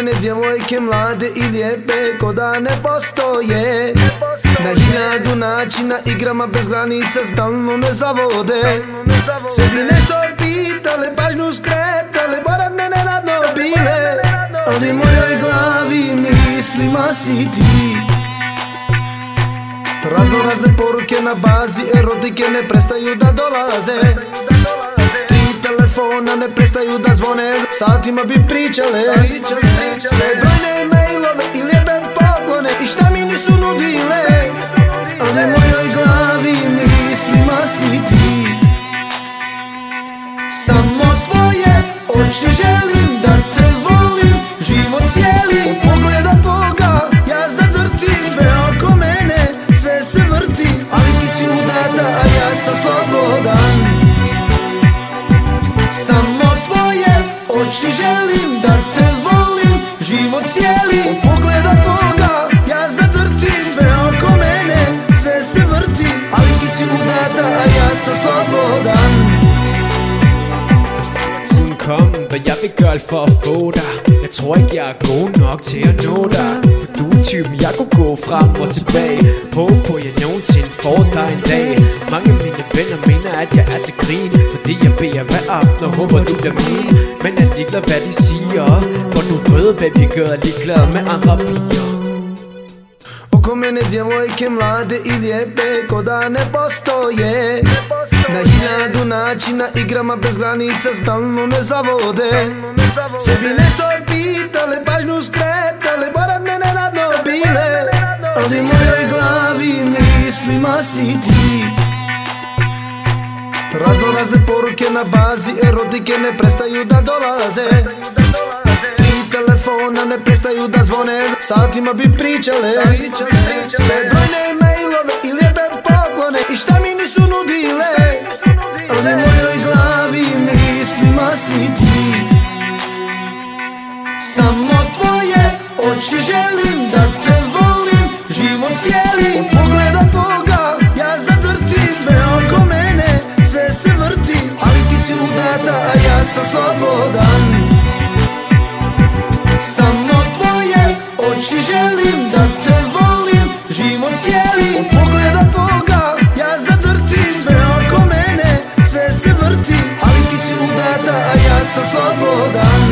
mene djevojke mlade i lijepe ko da ne postoje. Na hiljadu načina igrama bez granica stalno me zavode. Sve bi nešto pitale, pažnju skretale, pored mene radno bile, ali u mojoj glavi mislima si ti. Razno razne poruke na bazi erotike ne prestaju da dolaze. Tri telefona ne prestaju da zvone, satima bi pričale. Sve brojne mailove i lijepe poklone i šta mi nisu nudile, ali u mojoj glavi mislima si ti. Samo tvoje oči želim, da te volim, život cijeli. U pogleda tvoga ja zatrtim, sve oko mene sve se vrti, ali ti si udata, a ja sam slobodan. Samo tvoje oči želim, da te volim, život cijeli. U pogleda tvoga ja zatrtim, sve oko mene sve se vrti, ali ti si udata, a ja sam slobodan. Tiden kom, hvad jeg vil gøre alt for at få dig. Jeg tror ikke jeg er god nok til at nå dig. For du er typen jeg kunne gå frem og tilbage. Håb på jeg nogensinde får dig en dag. Mange af mine venner mener at jeg er til grin, fordi jeg beder hver aften og håber du bliver min. Men jeg er ligeglad hvad de siger, for du ved hvad vi gør, ligeglad med andre piger. Oko mene djevojke mlade i lijepe ko da ne postoje. Na hiljadu načina igrama bez granica stalno me zavode. Sve bi nešto pitale, pažnju skretale, pored mene radno bile, ali u mojoj glavi mislima si ti. Razno razne poruke na bazi erotike ne prestaju da dolaze. Telefona ne prestaju da zvone, satima bi pričale. Sve brojne mailove i lijepe poklone i šta mi nisu nudile, ali u mojoj glavi mislima si ti. Samo tvoje oči želim, da te volim, život cijeli. U pogleda tvoga ja zatrtim, sve oko mene sve se vrti, ali ti si udata, a ja sam slobodan. Samo tvoje oči želim, da te volim, život cijeli. U pogleda tvoga ja zatrtim, sve oko mene sve se vrti, ali ti si udata, a ja sam slobodan.